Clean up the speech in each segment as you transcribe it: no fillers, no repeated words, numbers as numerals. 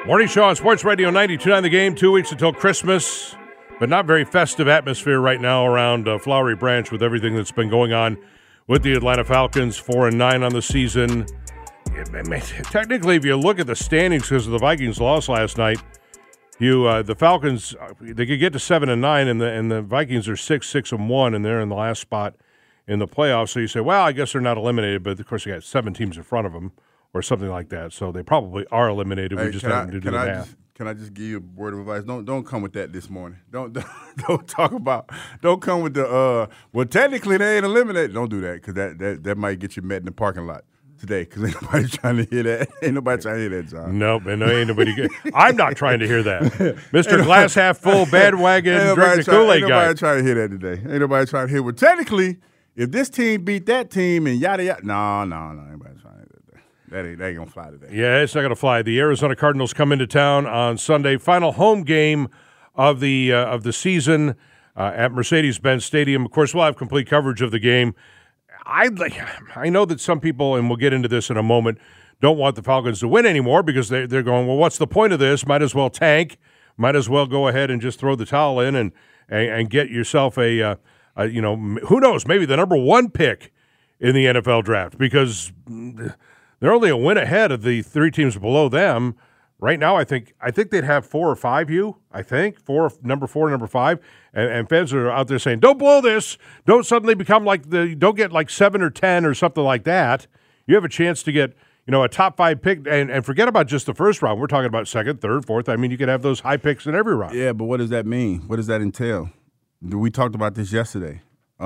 Morning show on Sports Radio 92.9 The Game, 2 weeks until Christmas, but not very festive atmosphere right now around Flowery Branch with everything that's been going on with the Atlanta Falcons, 4-9 on the season. Technically, if you look at the standings because of the Vikings loss last night, the Falcons, they could get to 7-9, and the Vikings are 6-1, and they're in the last spot in the playoffs. So you say, well, I guess they're not eliminated, but of course they got 7 teams in front of them or something like that. So they probably are eliminated. We just haven't to do the math. Can I just give you a word of advice? Don't come with that this morning. Don't talk about. Don't come with the. Well, technically they ain't eliminated. Don't do that because that might get you met in the parking lot today. Because ain't nobody trying to hear that. Ain't nobody trying to hear that, John. Nope, and ain't nobody. I'm not trying to hear that, Mr. Glass half full bandwagon drink the Kool-Aid guy. Ain't nobody trying to hear that today. Ain't nobody trying to hear. Well, technically, if this team beat that team and yada yada, no, ain't nobody trying to hear that. That ain't gonna fly today. Yeah, it's not gonna fly. The Arizona Cardinals come into town on Sunday, final home game of the season at Mercedes-Benz Stadium. Of course, we'll have complete coverage of the game. I know that some people, and we'll get into this in a moment, don't want the Falcons to win anymore because they're going, well, what's the point of this? Might as well tank. Might as well go ahead and just throw the towel in and get yourself a who knows, maybe the number 1 pick in the NFL draft because they're only a win ahead of the 3 teams below them. Right now, I think they'd have 4 or 5. Number 4, number 5, and fans are out there saying, "Don't blow this. Don't suddenly become don't get like 7 or 10 or something like that. You have a chance to get a top 5 pick, and forget about just the first round. We're talking about second, third, fourth. I mean, you could have those high picks in every round. Yeah, but what does that mean? What does that entail? We talked about this yesterday.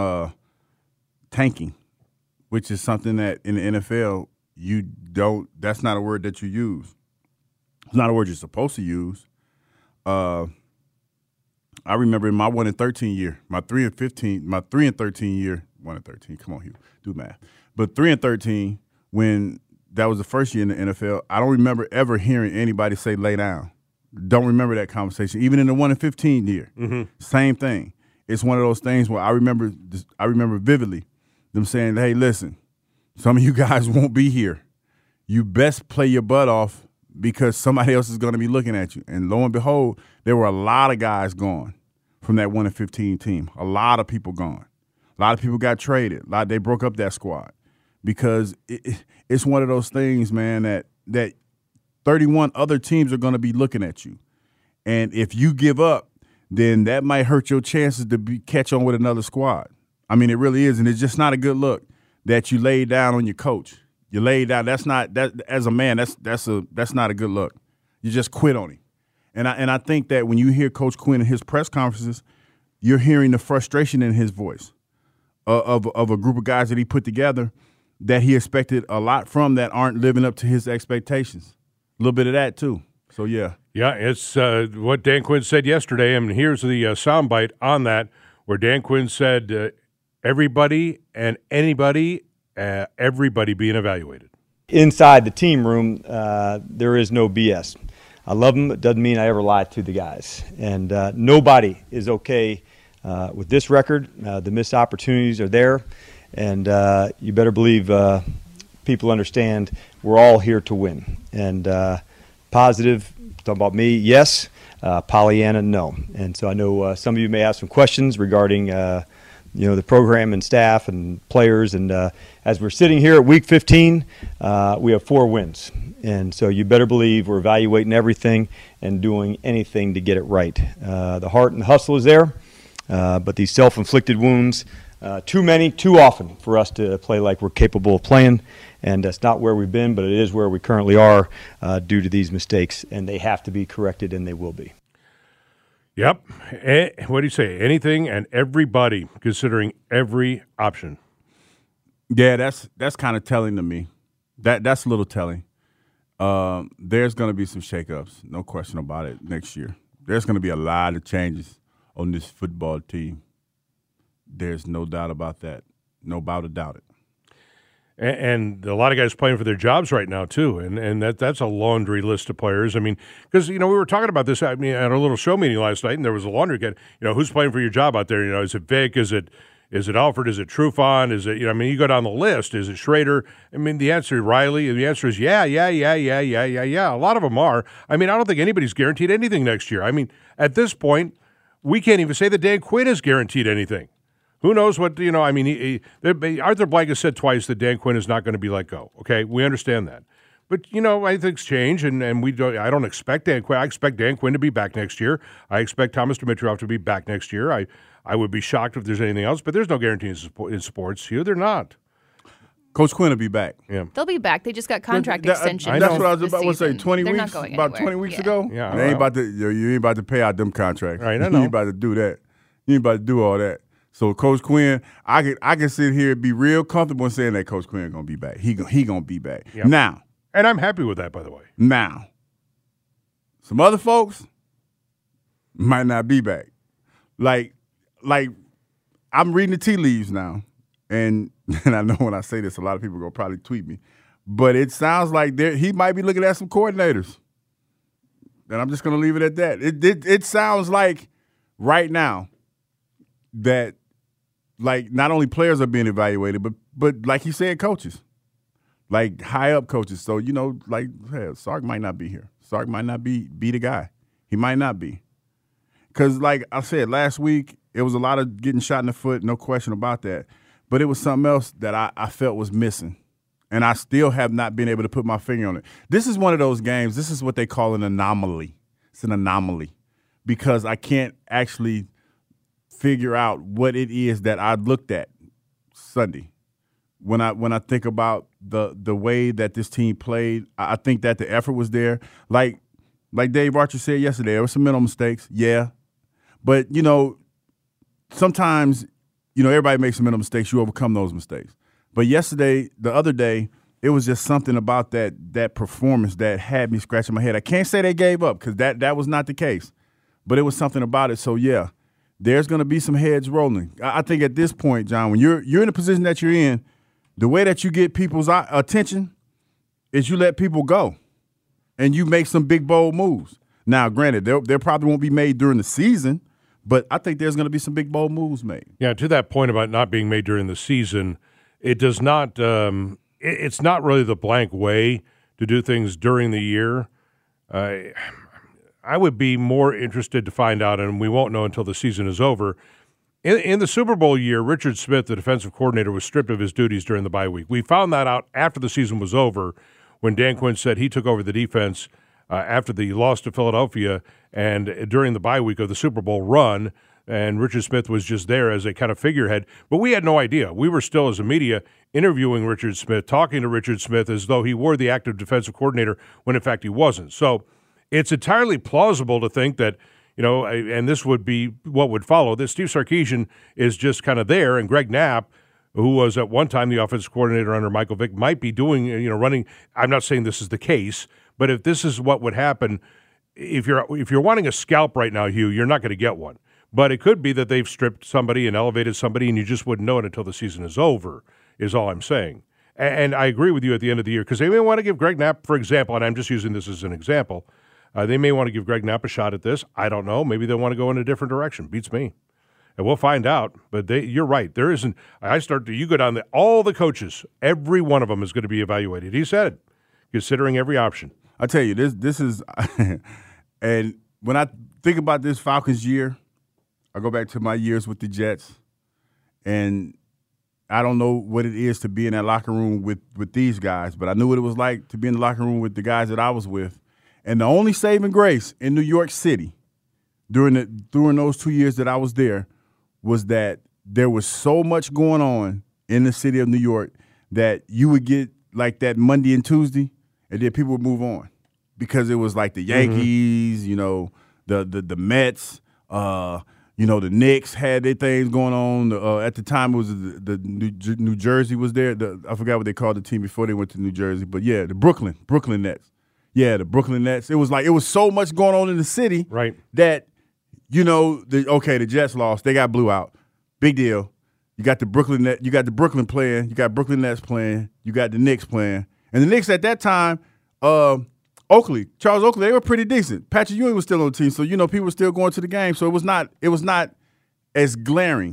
Tanking, which is something that in the NFL. That's not a word that you use. It's not a word you're supposed to use. I remember in my 1-13 year, my 3-13 year, 1-13, come on, Hugh, do math. But 3-13, when that was the first year in the NFL, I don't remember ever hearing anybody say lay down. Don't remember that conversation. Even in the 1-15 year, Same thing. It's one of those things where I remember vividly them saying, hey, listen, some of you guys won't be here. You best play your butt off because somebody else is going to be looking at you. And lo and behold, there were a lot of guys gone from that 1-15 team. A lot of people gone. A lot of people got traded. They broke up that squad because it's one of those things, man, that 31 other teams are going to be looking at you. And if you give up, then that might hurt your chances to catch on with another squad. I mean, it really is, and it's just not a good look. That you laid down on your coach. You laid down. That's not that as a man. That's not a good look. You just quit on him. And I think that when you hear Coach Quinn in his press conferences, you're hearing the frustration in his voice of a group of guys that he put together that he expected a lot from that aren't living up to his expectations. A little bit of that too. So yeah. Yeah, it's what Dan Quinn said yesterday, and here's the soundbite on that, where Dan Quinn said. Everybody and anybody, everybody being evaluated. Inside the team room, there is no BS. I love them. It doesn't mean I ever lie to the guys. And nobody is okay with this record. The missed opportunities are there. And you better believe people understand we're all here to win. And positive, talking about me, yes. Pollyanna, no. And so I know some of you may have some questions regarding the program and staff and players. And as we're sitting here at week 15, we have 4 wins. And so you better believe we're evaluating everything and doing anything to get it right. The heart and the hustle is there, but these self-inflicted wounds, too many, too often for us to play like we're capable of playing. And that's not where we've been, but it is where we currently are due to these mistakes. And they have to be corrected, and they will be. Yep. What do you say? Anything and everybody, considering every option. Yeah, that's kind of telling to me. That's a little telling. There's going to be some shakeups, no question about it, next year. There's going to be a lot of changes on this football team. There's no doubt about that. No doubt about it. And a lot of guys playing for their jobs right now, too. And that's a laundry list of players. I mean, because, we were talking about this at a little show meeting last night, and there was a laundry kit. Who's playing for your job out there? Is it Vic? Is it Is it Alford? Is it Trufant? Is it, you go down the list. Is it Schrader? I mean, the answer is Riley. The answer is yeah. A lot of them are. I mean, I don't think anybody's guaranteed anything next year. I mean, at this point, we can't even say that Dan Quinn is guaranteed anything. Who knows what, Arthur Blank has said twice that Dan Quinn is not going to be let go. Okay, we understand that. But, I think things change, and I don't expect Dan Quinn. I expect Dan Quinn to be back next year. I expect Thomas Dimitroff to be back next year. I would be shocked if there's anything else, but there's no guarantees in sports here. They're not. Coach Quinn will be back. Yeah. They'll be back. They just got contract extensions. That's what I was about to say. 20 They're weeks, about 20 weeks ago. Yeah, you ain't about to pay out them contracts. Right, I know. You ain't about to do that. You ain't about to do all that. So Coach Quinn, I can sit here and be real comfortable in saying that Coach Quinn gonna be back. He gonna be back. Yep. Now. And I'm happy with that, by the way. Now, some other folks might not be back. Like I'm reading the tea leaves now, and I know when I say this, a lot of people are gonna probably tweet me, but it sounds like he might be looking at some coordinators, and I'm just gonna leave it at that. It sounds like right now that like not only players are being evaluated, but like he said, coaches. Like high-up coaches. So, Sark might not be here. Sark might not be the guy. He might not be. Because, like I said, last week, it was a lot of getting shot in the foot, no question about that. But it was something else that I felt was missing. And I still have not been able to put my finger on it. This is one of those games. This is what they call an anomaly. It's an anomaly. Because I can't actually figure out what it is that I looked at Sunday. When I think about the way that this team played, I think that the effort was there. Like Dave Archer said yesterday, there were some mental mistakes, yeah. But, sometimes, everybody makes some mental mistakes. You overcome those mistakes. But the other day, it was just something about that performance that had me scratching my head. I can't say they gave up because that was not the case. But it was something about it. So, yeah, there's going to be some heads rolling. I think at this point, John, when you're in the position that you're in, the way that you get people's attention is you let people go and you make some big, bold moves. Now, granted, they probably won't be made during the season, but I think there's going to be some big, bold moves made. Yeah, to that point about not being made during the season, it does not it's not really the Blank way to do things during the year. I would be more interested to find out, and we won't know until the season is over. In the Super Bowl year, Richard Smith, the defensive coordinator, was stripped of his duties during the bye week. We found that out after the season was over when Dan Quinn said he took over the defense after the loss to Philadelphia and during the bye week of the Super Bowl run, and Richard Smith was just there as a kind of figurehead. But we had no idea. We were still, as a media, interviewing Richard Smith, talking to Richard Smith as though he were the active defensive coordinator when, in fact, he wasn't. So it's entirely plausible to think that, and this would be what would follow, that Steve Sarkisian is just kind of there, and Greg Knapp, who was at one time the offensive coordinator under Michael Vick, might be doing, running. I'm not saying this is the case, but if this is what would happen, if you're wanting a scalp right now, Hugh, you're not going to get one. But it could be that they've stripped somebody and elevated somebody, and you just wouldn't know it until the season is over, is all I'm saying. And I agree with you at the end of the year, because they may want to give Greg Knapp, for example, and I'm just using this as an example, they may want to give Greg Knapp a shot at this. I don't know. Maybe they want to go in a different direction. Beats me. And we'll find out. But you're right. There isn't – you go down all the coaches, every one of them is going to be evaluated. He said it, considering every option. I tell you, this is – and when I think about this Falcons year, I go back to my years with the Jets, and I don't know what it is to be in that locker room with these guys, but I knew what it was like to be in the locker room with the guys that I was with. And the only saving grace in New York City during those 2 years that I was there was that there was so much going on in the city of New York that you would get like that Monday and Tuesday, and then people would move on because it was like the Yankees, the Mets, the Knicks had their things going on. At the time, it was the New Jersey was there. I forgot what they called the team before they went to New Jersey, but yeah, the Brooklyn Nets. Yeah, the Brooklyn Nets. It was so much going on in the city, right? That the Jets lost. They got blew out. Big deal. You got the Brooklyn Nets. You got the Brooklyn playing. You got Brooklyn Nets playing. You got the Knicks playing. And the Knicks at that time, Charles Oakley, they were pretty decent. Patrick Ewing was still on the team, so people were still going to the game. So it was not as glaring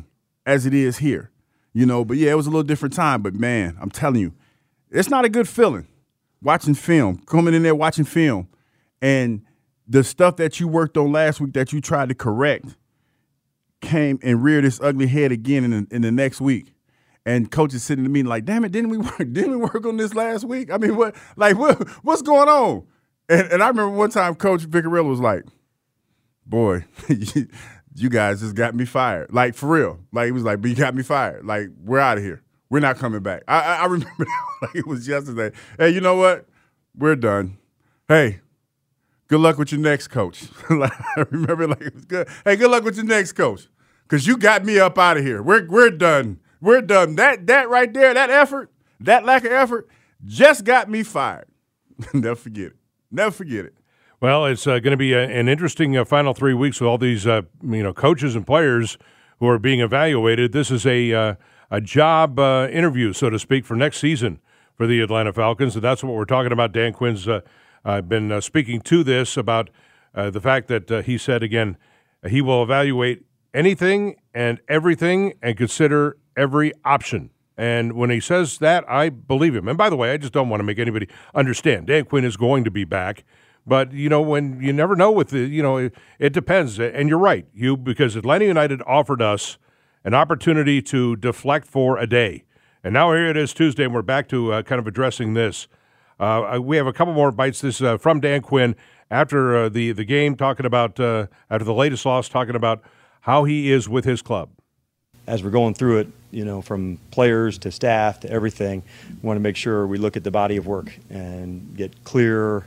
as it is here, But, yeah, it was a little different time. But, man, I'm telling you, it's not a good feeling watching film, coming in there watching film, and the stuff that you worked on last week that you tried to correct came and reared its ugly head again in the next week. And coach is sitting to me like, damn it, didn't we work on this last week? I mean, what's going on? And I remember one time Coach Vicarella was like, boy, you guys just got me fired. Like, for real. Like, he was like, but you got me fired. Like, we're out of here. We're not coming back. I remember that like it was yesterday. Hey, you know what? We're done. Hey, good luck with your next coach. I remember it like it was good. Hey, good luck with your next coach. Because you got me up out of here. We're done. We're done. That right there, that effort, that lack of effort, just got me fired. Never forget it. Never forget it. Well, it's going to be an interesting final 3 weeks with all these coaches and players who are being evaluated. This is a job interview, so to speak, for next season for the Atlanta Falcons, and that's what we're talking about. Dan Quinn's been speaking to this about the fact that he said, again, he will evaluate anything and everything and consider every option. And when he says that, I believe him. And by the way, I just don't want to make anybody understand. Dan Quinn is going to be back. But, when you never know with the, it depends. And you're right, because Atlanta United offered us an opportunity to deflect for a day. And now here it is Tuesday, and we're back to kind of addressing this. We have a couple more bites. This from Dan Quinn after the game, talking about, after the latest loss, talking about how he is with his club. As we're going through it, from players to staff to everything, we want to make sure we look at the body of work and get clear,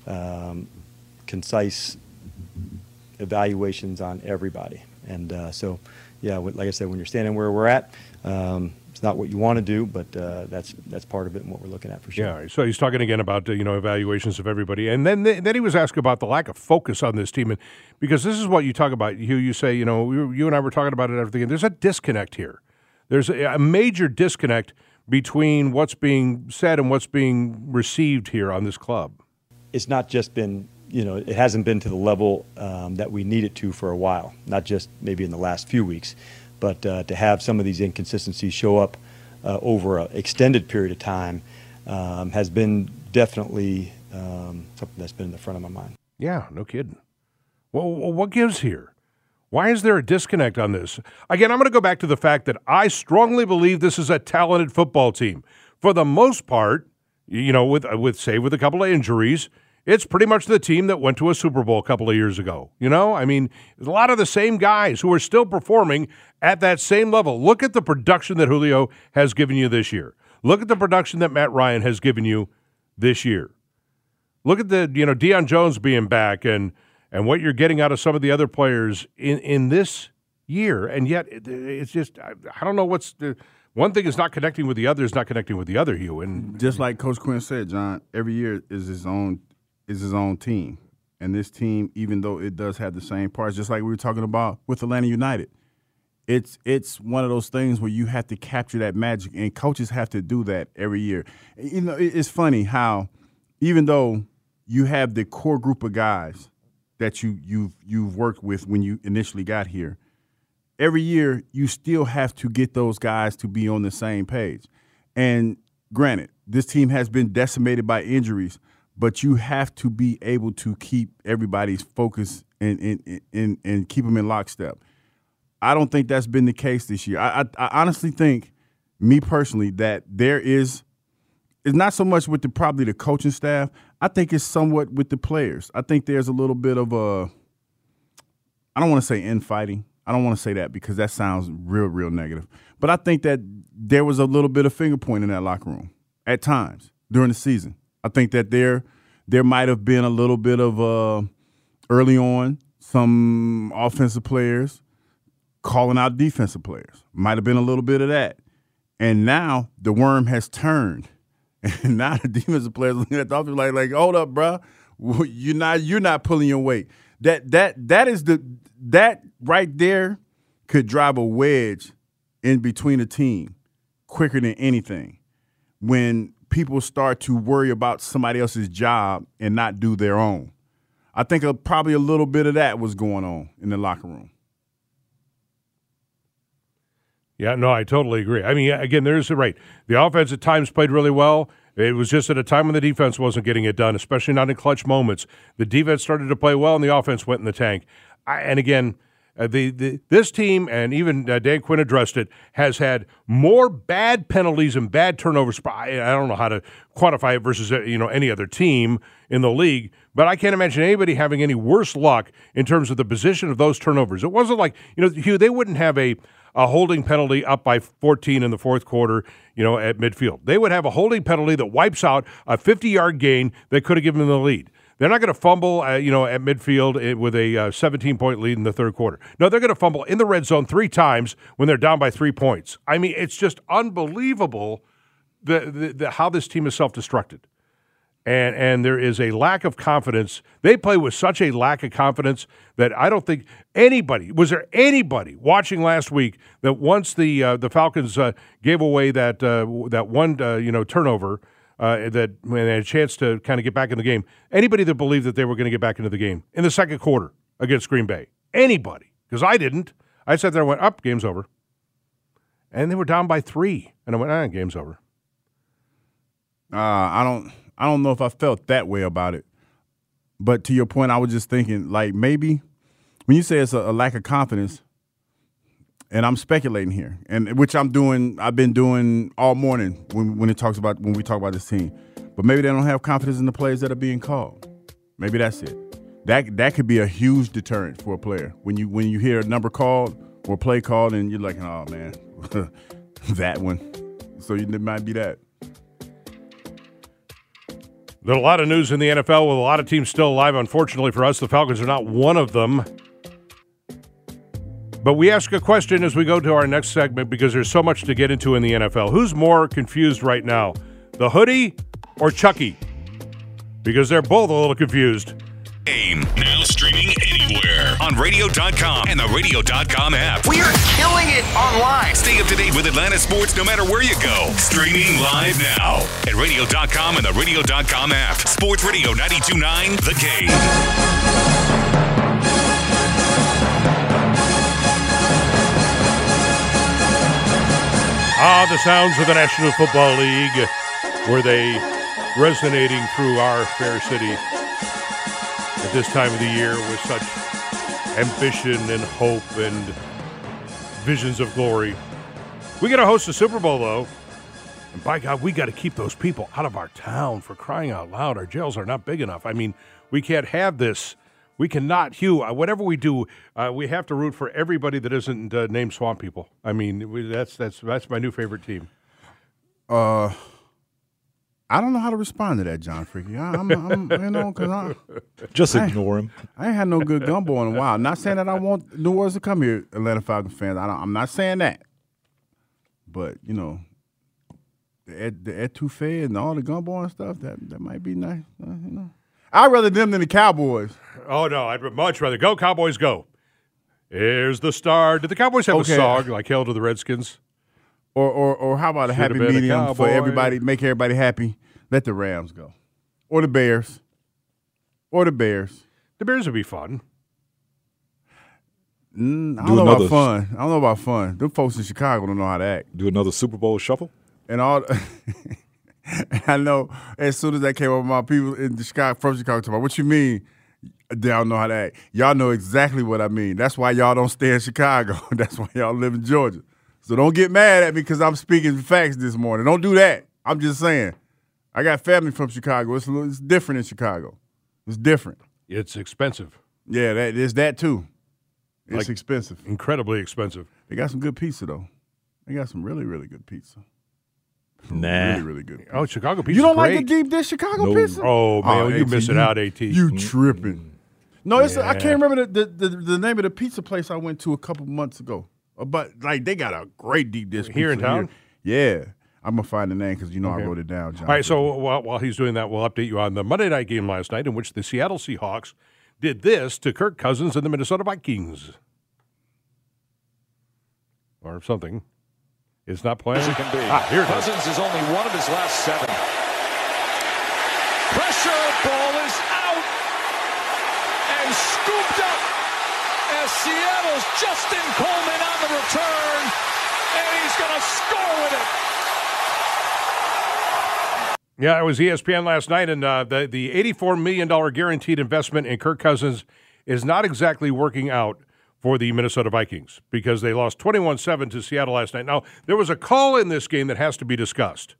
concise evaluations on everybody. And so, yeah, like I said, when you're standing where we're at, it's not what you want to do, but that's part of it and what we're looking at for sure. Yeah, so he's talking again about evaluations of everybody, and then he was asked about the lack of focus on this team, and because this is what you talk about. You say you and I were talking about it and everything, and there's a disconnect here. There's a major disconnect between what's being said and what's being received here on this club. It's not just been, it hasn't been to the level that we need it to for a while, not just maybe in the last few weeks, but to have some of these inconsistencies show up over an extended period of time has been definitely something that's been in the front of my mind. Yeah, no kidding. Well, what gives here? Why is there a disconnect on this? Again, I'm going to go back to the fact that I strongly believe this is a talented football team. For the most part, with a couple of injuries, it's pretty much the team that went to a Super Bowl a couple of years ago. I mean, a lot of the same guys who are still performing at that same level. Look at the production that Julio has given you this year. Look at the production that Matt Ryan has given you this year. Look at the, Deion Jones being back and what you're getting out of some of the other players in this year. And yet it's just, I don't know what's the one thing is not connecting with the other is not connecting with the other, Hugh. And just like Coach Quinn said, John, every year is his own team. And this team, even though it does have the same parts, just like we were talking about with Atlanta United, it's one of those things where you have to capture that magic, and coaches have to do that every year. It's funny how even though you have the core group of guys that you've worked with when you initially got here, every year you still have to get those guys to be on the same page. And granted, this team has been decimated by injuries, but you have to be able to keep everybody's focus and keep them in lockstep. I don't think that's been the case this year. I honestly think, me personally, that it's not so much with probably the coaching staff. I think it's somewhat with the players. I think there's a little bit of I don't want to say infighting. I don't want to say that because that sounds real negative. But I think that there was a little bit of finger pointing in that locker room at times during the season. I think that there might have been a little bit of early on some offensive players calling out defensive players. Might have been a little bit of that. And now the worm has turned. And now the defensive players looking at the offensive like, hold up, bro. You're not pulling your weight. That right there could drive a wedge in between a team quicker than anything. When people start to worry about somebody else's job and not do their own. I think probably a little bit of that was going on in the locker room. Yeah, no, I totally agree. I mean, again, there's right. The offense at times played really well. It was just at a time when the defense wasn't getting it done, especially not in clutch moments. The defense started to play well, and the offense went in the tank. And again, this team, and even Dan Quinn addressed it, has had more bad penalties and bad turnovers. I don't know how to quantify it versus any other team in the league, but I can't imagine anybody having any worse luck in terms of the position of those turnovers. It wasn't like, Hugh, they wouldn't have a holding penalty up by 14 in the fourth quarter, at midfield. They would have a holding penalty that wipes out a 50-yard gain that could have given them the lead. They're not going to fumble, at midfield with a 17-point lead in the third quarter. No, they're going to fumble in the red zone 3 times when they're down by 3 points. I mean, it's just unbelievable how this team is self-destructed. And there is a lack of confidence. They play with such a lack of confidence that I don't think was there anybody watching last week that once the Falcons gave away that one turnover, that when they had a chance to kind of get back in the game, anybody that believed that they were going to get back into the game in the second quarter against Green Bay? Anybody? Because I didn't. I sat there and went, up, game's over. And they were down by 3. And I went, game's over. I don't know if I felt that way about it. But to your point, I was just thinking, like, maybe when you say it's a lack of confidence, and I'm speculating here, and which I've been doing all morning when we talk about this team. But maybe they don't have confidence in the plays that are being called. Maybe that's it. That could be a huge deterrent for a player. When you hear a number called or a play called and you're like, oh man, that one. So it might be that. There's a lot of news in the NFL with a lot of teams still alive. Unfortunately for us, the Falcons are not one of them. But we ask a question as we go to our next segment because there's so much to get into in the NFL. Who's more confused right now, the hoodie or Chucky? Because they're both a little confused. Game now streaming anywhere on radio.com and the radio.com app. We are killing it online. Stay up to date with Atlanta sports no matter where you go. Streaming live now at radio.com and the radio.com app. Sports Radio 92.9 The Game. The sounds of the National Football League. Were they resonating through our fair city at this time of the year with such ambition and hope and visions of glory? We got to host the Super Bowl, though. And by God, we got to keep those people out of our town, for crying out loud. Our jails are not big enough. I mean, we can't have this. We cannot, Hugh, whatever we do, we have to root for everybody that isn't named Swamp People. I mean, that's my new favorite team. I don't know how to respond to that, John Freaky. Because just ignore him. I ain't had no good gumbo in a while. Not saying that I want New Orleans to come here, Atlanta Falcons fans. I'm not saying that. But, the etouffee and all the gumbo and stuff, that might be nice, I'd rather them than the Cowboys. Oh, no, I'd much rather go Cowboys go. Here's the star. Did the Cowboys have a song like Hail to the Redskins? Or how about a happy medium for everybody, make everybody happy? Let the Rams go. Or the Bears. The Bears would be fun. I don't know about fun. Them folks in Chicago don't know how to act. Do another Super Bowl shuffle? And all I know as soon as that came up, my people in Chicago, from Chicago, talking about, what you mean they don't know how to act? Y'all know exactly what I mean. That's why y'all don't stay in Chicago. That's why y'all live in Georgia. So don't get mad at me because I'm speaking facts this morning. Don't do that. I'm just saying. I got family from Chicago. It's different in Chicago. It's different. It's expensive. Yeah, there's that too. It's expensive. Incredibly expensive. They got some good pizza, though. They got some really, really good pizza. Nah. Really, really good pizza. Oh, Chicago pizza. You don't great. like the deep dish Chicago pizza? Oh, man, you missing out, AT. You tripping. No, I can't remember the name of the pizza place I went to a couple months ago. But, they got a great deep dish pizza here in town? Yeah. I'm going to find the name because, I wrote it down, John. All right, so while he's doing that, we'll update you on the Monday night game last night in which the Seattle Seahawks did this to Kirk Cousins and the Minnesota Vikings. Or something. It's not playing. As it can be. Here Cousins is only one of his last 7. Pressure, ball is out and scooped up as Seattle's Justin Coleman on the return and he's going to score with it. Yeah, it was ESPN last night, and the $84 million guaranteed investment in Kirk Cousins is not exactly working out for the Minnesota Vikings because they lost 21-7 to Seattle last night. Now, there was a call in this game that has to be discussed.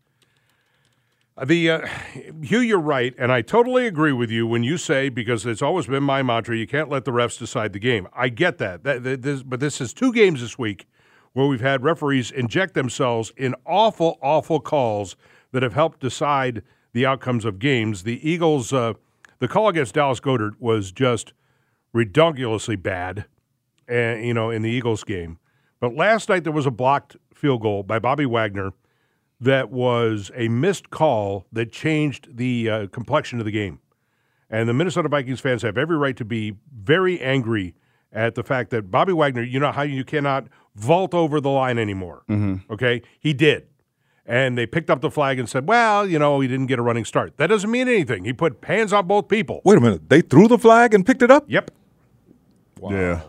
Hugh, you're right, and I totally agree with you when you say, because it's always been my mantra, you can't let the refs decide the game. I get that. But this is 2 games this week where we've had referees inject themselves in awful, awful calls that have helped decide the outcomes of games. The Eagles, the call against Dallas Goedert was just ridiculously bad, in the Eagles game. But last night there was a blocked field goal by Bobby Wagner that was a missed call that changed the complexion of the game. And the Minnesota Vikings fans have every right to be very angry at the fact that Bobby Wagner, you know how you cannot vault over the line anymore, okay? He did. And they picked up the flag and said, well, he didn't get a running start. That doesn't mean anything. He put hands on both people. Wait a minute. They threw the flag and picked it up? Yep. Wow. Yeah.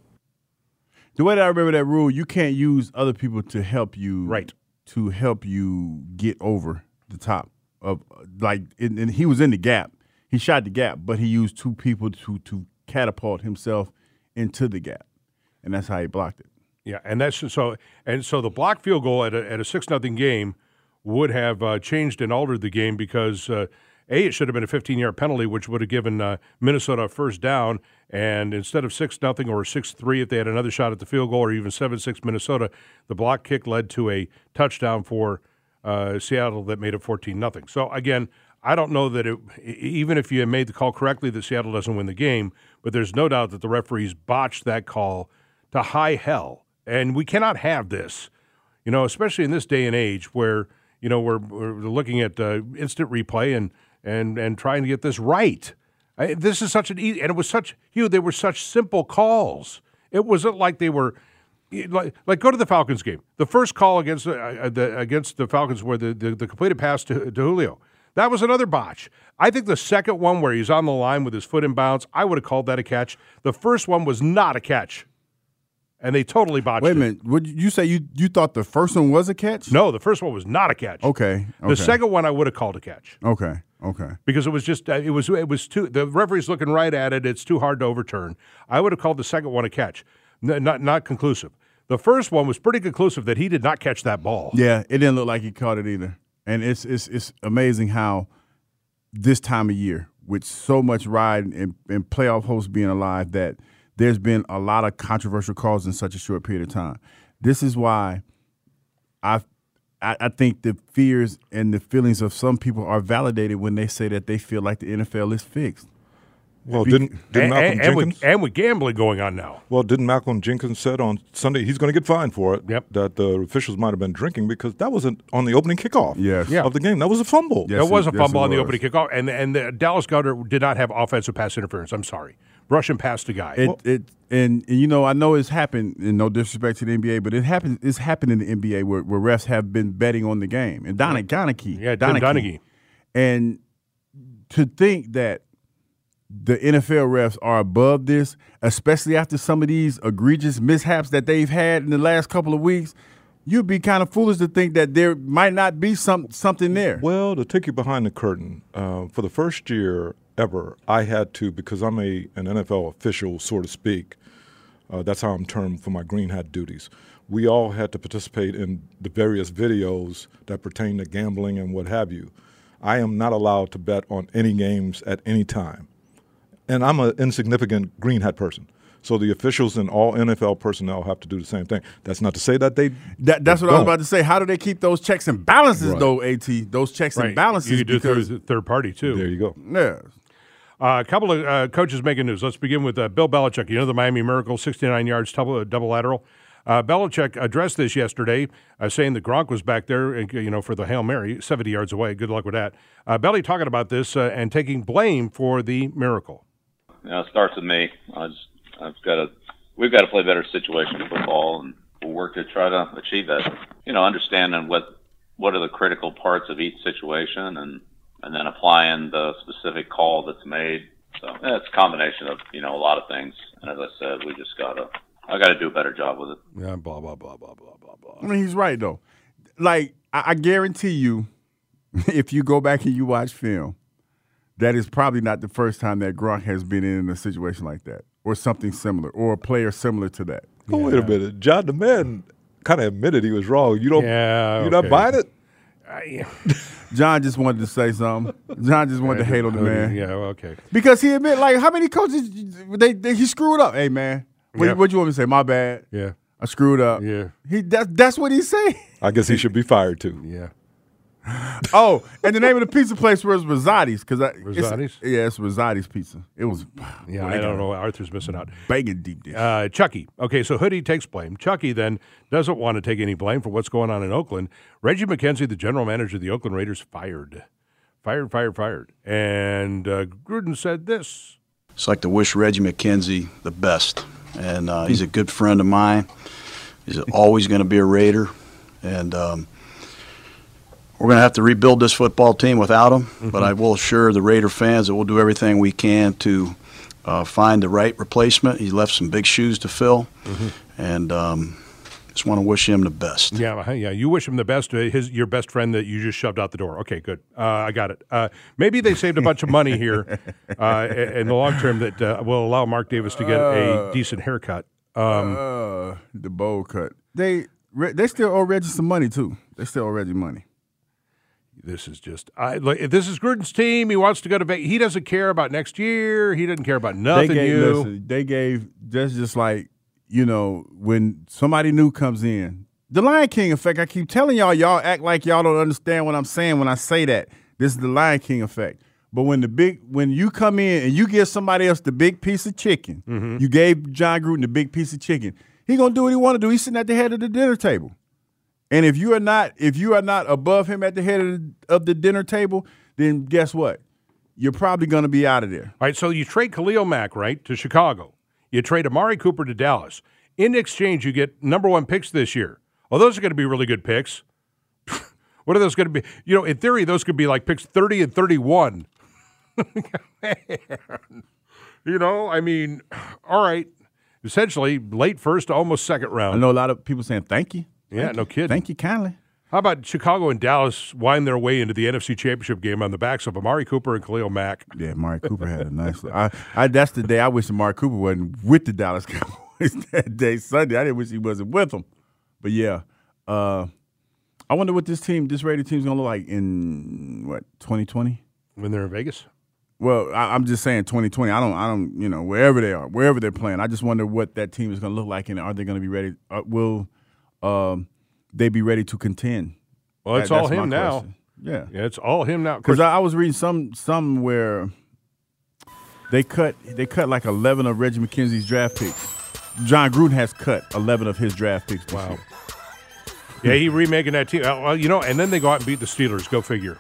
The way that I remember that rule, you can't use other people to help you. Right. To help you get over the top of, and he was in the gap. He shot the gap, but he used 2 people to catapult himself into the gap, and that's how he blocked it. Yeah, and that's so. And so the blocked field goal at a 6-0 game would have changed and altered the game because it should have been a 15-yard penalty, which would have given Minnesota a first down. And instead of 6-0 or 6-3, if they had another shot at the field goal, or even 7-6 Minnesota, the block kick led to a touchdown for Seattle that made it 14-0. So again, I don't know that even if you made the call correctly, that Seattle doesn't win the game. But there's no doubt that the referees botched that call to high hell. And we cannot have this, especially in this day and age where, we're looking at instant replay and trying to get this right. This is such an easy, and it was such, they were such simple calls. It wasn't like they were, like go to the Falcons game. The first call against the Falcons where the completed pass to Julio, that was another botch. I think the second one where he's on the line with his foot in bounds, I would have called that a catch. The first one was not a catch. And they totally botched it. Wait a minute. Would you say you thought the first one was a catch? No, the first one was not a catch. Okay. The second one I would have called a catch. Okay. Because it was just it was too, the referee's looking right at it. It's too hard to overturn. I would have called the second one a catch. Not conclusive. The first one was pretty conclusive that he did not catch that ball. Yeah, it didn't look like he caught it either. And it's amazing how this time of year, with so much ride and playoff hosts being alive, that there's been a lot of controversial calls in such a short period of time. This is why I think the fears and the feelings of some people are validated when they say that they feel like the NFL is fixed. Well, didn't Malcolm Jenkins and with gambling going on now? Well, didn't Malcolm Jenkins said on Sunday he's going to get fined for it? Yep. That the officials might have been drinking because that wasn't on the opening kickoff of the game. That was a fumble. Yes, it was a fumble on the opening kickoff, and the Dallas Goedert did not have offensive pass interference. I'm sorry, rushing past the guy. And I know it's happened. And no disrespect to the NBA, but it's happened in the NBA where refs have been betting on the game. And Donaghy, Tim Donaghy, and to think that the NFL refs are above this, especially after some of these egregious mishaps that they've had in the last couple of weeks, you'd be kind of foolish to think that there might not be something there. Well, to take you behind the curtain, for the first year ever, I had to, because I'm an NFL official, so to speak, that's how I'm termed for my green hat duties. We all had to participate in the various videos that pertain to gambling and what have you. I am not allowed to bet on any games at any time. And I'm an insignificant green hat person. So the officials and all NFL personnel have to do the same thing. That's not to say that that's what I was about to say. How do they keep those checks and balances, though, AT? Those checks and balances. You could do it third party, too. There you go. Yeah. A couple of coaches making news. Let's begin with Bill Belichick. The Miami Miracle, 69 yards, double lateral. Belichick addressed this yesterday, saying that Gronk was back there, for the Hail Mary, 70 yards away. Good luck with that. Belly talking about this and taking blame for the miracle. It starts with me. We've got to play better situational football, and we'll work to try to achieve that. Understanding what are the critical parts of each situation, and then applying the specific call that's made. So it's a combination of a lot of things. And as I said, we just got to I got to do a better job with it. Yeah, blah, blah, blah, blah, blah, blah, blah. I mean, he's right, though. Like, I guarantee you, if you go back and you watch film, that is probably not the first time that Gronk has been in a situation like that or something similar or a player similar to that. Oh, wait a minute. John, the man kind of admitted he was wrong. You're not buying it? John just wanted to say something. John just wanted to hate on the man. Yeah, well, okay. Because he admit, like, how many coaches, he screwed up. Hey, man, what you want me to say? My bad. Yeah. I screwed up. Yeah. That's what he's saying. I guess he should be fired, too. Yeah. Oh, and the name of the pizza place was Rosati's. Rosati's? It's Rosati's Pizza. It was. Yeah, I don't know. Arthur's missing out. Bacon deep dish. Chucky. Okay, so Hoodie takes blame. Chucky then doesn't want to take any blame for what's going on in Oakland. Reggie McKenzie, the general manager of the Oakland Raiders, fired. And Gruden said this. It's like to wish Reggie McKenzie the best. And he's a good friend of mine. He's always going to be a Raider. And we're going to have to rebuild this football team without him. Mm-hmm. But I will assure the Raider fans that we'll do everything we can to find the right replacement. He left some big shoes to fill. Mm-hmm. And just want to wish him the best. Yeah. You wish him the best. Your best friend that you just shoved out the door. Okay, good. I got it. Maybe they saved a bunch of money here in the long term that will allow Mark Davis to get a decent haircut. The bowl cut. They still owe Reggie some money too. They still owe Reggie money. This is just this is Gruden's team. He wants to go to Vegas. He doesn't care about next year. He doesn't care about nothing. They gave just like, you know, when somebody new comes in. The Lion King effect, I keep telling y'all act like y'all don't understand what I'm saying when I say that. This is the Lion King effect. But when you come in and you give somebody else the big piece of chicken, mm-hmm. You gave John Gruden the big piece of chicken, he gonna do what he want to do. He's sitting at the head of the dinner table. And if you are not above him at the head of the dinner table, then guess what? You're probably gonna be out of there. All right, so you trade Khalil Mack, right, to Chicago. You trade Amari Cooper to Dallas. In exchange, you get number 1 picks this year. Well, those are going to be really good picks. What are those going to be? You know, in theory, those could be like picks 30 and 31. You know, I mean, all right. Essentially, late first to almost second round. I know a lot of people saying thank you. Yeah, no kidding. Thank you kindly. How about Chicago and Dallas wind their way into the NFC Championship game on the backs of Amari Cooper and Khalil Mack? Yeah, Amari Cooper had a nice – that's the day I wish Amari Cooper wasn't with the Dallas Cowboys that day, Sunday. I didn't wish he wasn't with them. But, yeah, I wonder what this Raider team's going to look like in, 2020? When they're in Vegas? Well, I'm just saying 2020. I don't, you know, wherever they are, wherever they're playing. I just wonder what that team is going to look like, and are they going to be ready? Will they be ready to contend? Well, it's all him now. Yeah, it's all him now. Because I was reading some where they cut like 11 of Reggie McKenzie's draft picks. John Gruden has cut 11 of his draft picks. Wow. Yeah, he remaking that team. Well, you know, and then they go out and beat the Steelers. Go figure.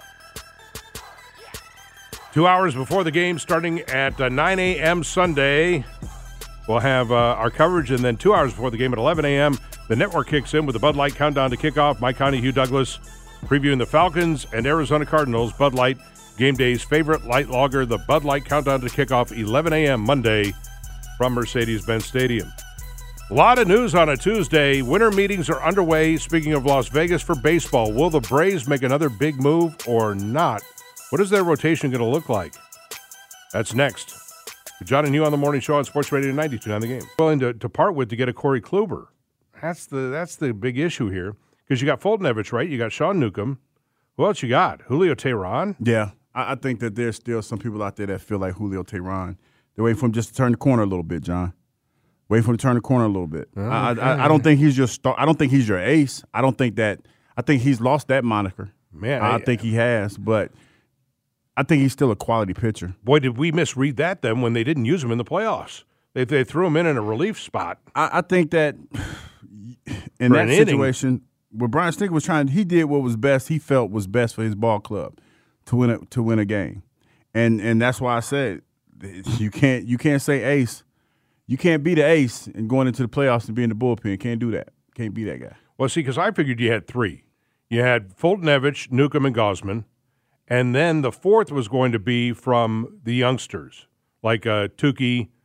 2 hours before the game, starting at 9 a.m. Sunday, we'll have our coverage, and then 2 hours before the game at 11 a.m., the network kicks in with the Bud Light Countdown to Kickoff. Mike Conley, Hugh Douglas, previewing the Falcons and Arizona Cardinals. Bud Light, game day's favorite light lager, the Bud Light Countdown to Kickoff, 11 a.m. Monday from Mercedes-Benz Stadium. A lot of news on a Tuesday. Winter meetings are underway. Speaking of Las Vegas for baseball, will the Braves make another big move or not? What is their rotation going to look like? That's next. John and Hugh on the morning show on Sports Radio 92.9 The Game. Willing to part with to get a Corey Kluber. That's the big issue here. Because you got Fultonevich, right? You got Sean Newcomb. Who else you got? Julio Teheran? Yeah. I think that there's still some people out there that feel like Julio Teheran. They're waiting for him just to turn the corner a little bit, John. Waiting for him to turn the corner a little bit. Okay. I don't think he's your star. I don't think he's your ace. I think he's lost that moniker. Man, I think he has, but I think he's still a quality pitcher. Boy, did we misread that then when they didn't use him in the playoffs. They threw him in a relief spot. I think that in that situation, where Brian Snitker was he did what was best, he felt was best for his ball club to win a game. And that's why I said you can't say ace. You can't be the ace and going into the playoffs and be in the bullpen. Can't do that. Can't be that guy. Well, see, because I figured you had three. You had Fultonevich, Newcomb, and Gausman. And then the fourth was going to be from the youngsters, like Tukey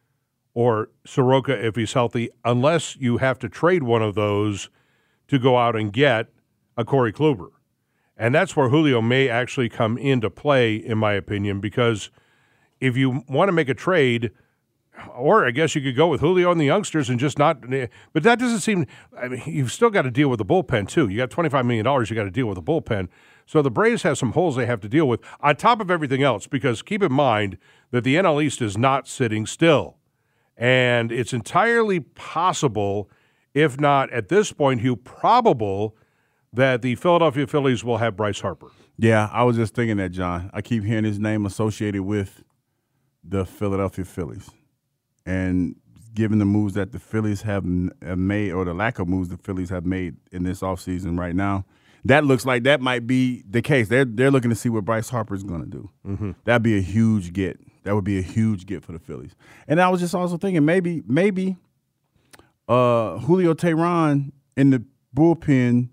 or Soroka if he's healthy, unless you have to trade one of those to go out and get a Corey Kluber. And that's where Julio may actually come into play, in my opinion, because if you want to make a trade, or I guess you could go with Julio and the youngsters and just not – but that doesn't seem – I mean, you've still got to deal with the bullpen too. You got $25 million, you got to deal with the bullpen. So the Braves have some holes they have to deal with on top of everything else, because keep in mind that the NL East is not sitting still. And it's entirely possible, if not at this point, Hugh, probable that the Philadelphia Phillies will have Bryce Harper. Yeah, I was just thinking that, John. I keep hearing his name associated with the Philadelphia Phillies. And given the moves that the Phillies have made, or the lack of moves the Phillies have made in this offseason right now, that looks like that might be the case. They're looking to see what Bryce Harper is going to do. Mm-hmm. That'd be a huge get. That would be a huge get for the Phillies. And I was just also thinking maybe Julio Teheran in the bullpen,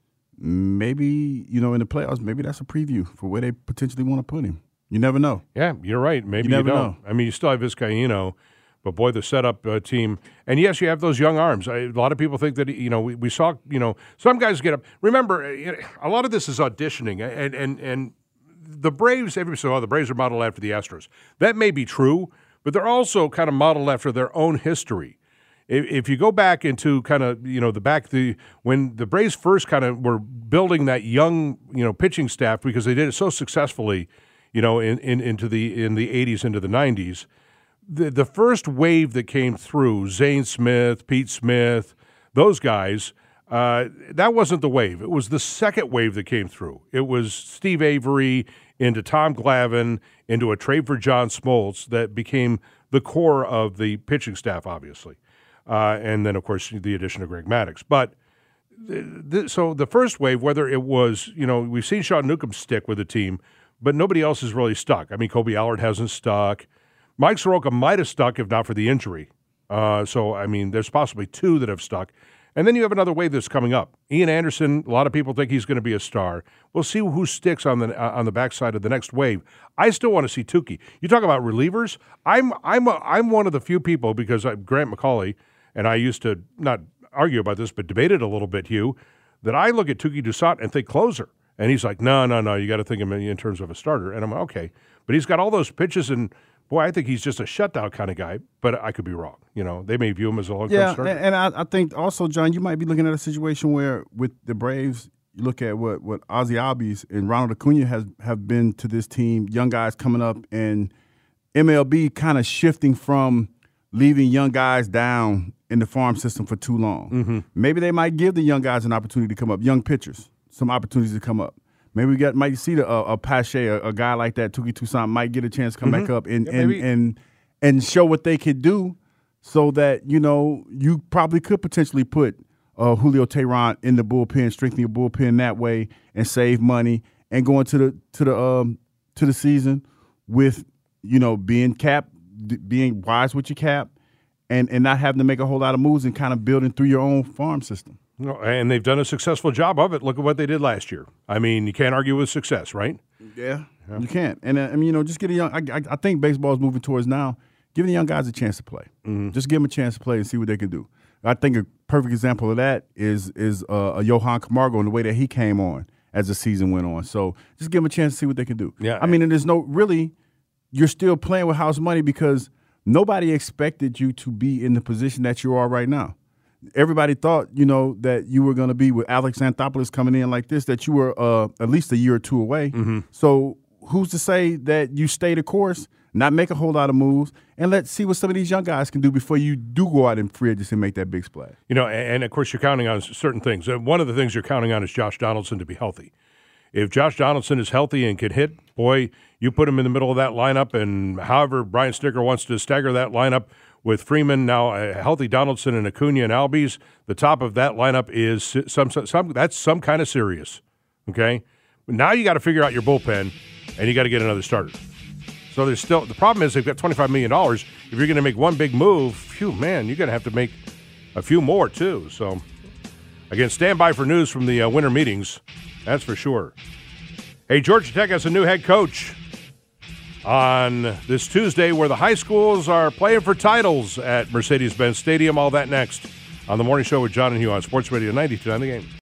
maybe, in the playoffs, maybe that's a preview for where they potentially want to put him. You never know. Yeah, you're right. Maybe you never don't. know. I mean, you still have Vizcaíno. But, boy, the setup team – and, yes, you have those young arms. A lot of people think that, we saw, some guys get up. Remember, a lot of this is auditioning. And the Braves, everybody says, the Braves are modeled after the Astros. That may be true, but they're also kind of modeled after their own history. If you go back into kind of, when the Braves first kind of were building that young, pitching staff, because they did it so successfully, in the 80s into the 90s, the first wave that came through, Zane Smith, Pete Smith, those guys, that wasn't the wave. It was the second wave that came through. It was Steve Avery into Tom Glavine into a trade for John Smoltz that became the core of the pitching staff, obviously. And then, of course, the addition of Greg Maddux. But so the first wave, whether it was, we've seen Sean Newcomb stick with the team, but nobody else has really stuck. I mean, Kobe Allard hasn't stuck. Mike Soroka might have stuck if not for the injury. So, I mean, there's possibly two that have stuck. And then you have another wave that's coming up. Ian Anderson, a lot of people think he's going to be a star. We'll see who sticks on the backside of the next wave. I still want to see Tukey. You talk about relievers. I'm one of the few people, because Grant McCauley and I used to not argue about this, but debate it a little bit, Hugh, that I look at Tukey Toussaint and think closer. And he's like, no, you got to think of him in terms of a starter. And I'm like, okay. But he's got all those pitches, and boy, I think he's just a shutdown kind of guy, but I could be wrong. They may view him as a long-term starter. And I think also, John, you might be looking at a situation where with the Braves, you look at what Ozzie Albies and Ronald Acuna have been to this team, young guys coming up, and MLB kind of shifting from leaving young guys down in the farm system for too long. Mm-hmm. Maybe they might give the young guys an opportunity to come up, young pitchers, some opportunities to come up. Maybe we might see a Pache, a guy like that, Tukey Toussaint, might get a chance to come back up and show what they could do, so that you probably could potentially put Julio Teheran in the bullpen, strengthen your bullpen that way, and save money, and go into the season with being wise with your cap, and not having to make a whole lot of moves, and kind of building through your own farm system. And they've done a successful job of it. Look at what they did last year. I mean, you can't argue with success, right? Yeah. You can't. And, just get a young – I think baseball is moving towards now giving the young guys a chance to play. Mm-hmm. Just give them a chance to play and see what they can do. I think a perfect example of that is a Johan Camargo and the way that he came on as the season went on. So just give them a chance to see what they can do. Yeah. I mean, and there's no – really, you're still playing with house money, because nobody expected you to be in the position that you are right now. Everybody thought, that you were going to be with Alex Anthopoulos coming in like this, that you were at least a year or two away. Mm-hmm. So who's to say that you stay the course, not make a whole lot of moves, and let's see what some of these young guys can do before you do go out in free agency and make that big splash. And of course you're counting on certain things. One of the things you're counting on is Josh Donaldson to be healthy. If Josh Donaldson is healthy and can hit, boy, you put him in the middle of that lineup, and however Brian Snitker wants to stagger that lineup with Freeman, now a healthy Donaldson and Acuna and Albies, the top of that lineup is that's some kind of serious, okay? Now you got to figure out your bullpen, and you got to get another starter. So there's still – the problem is they've got $25 million. If you're going to make one big move, you're going to have to make a few more too. So, again, stand by for news from the winter meetings. That's for sure. Hey, Georgia Tech has a new head coach. on this Tuesday, where the high schools are playing for titles at Mercedes-Benz Stadium. All that next on The Morning Show with John and Hugh on Sports Radio 92.9 The Game.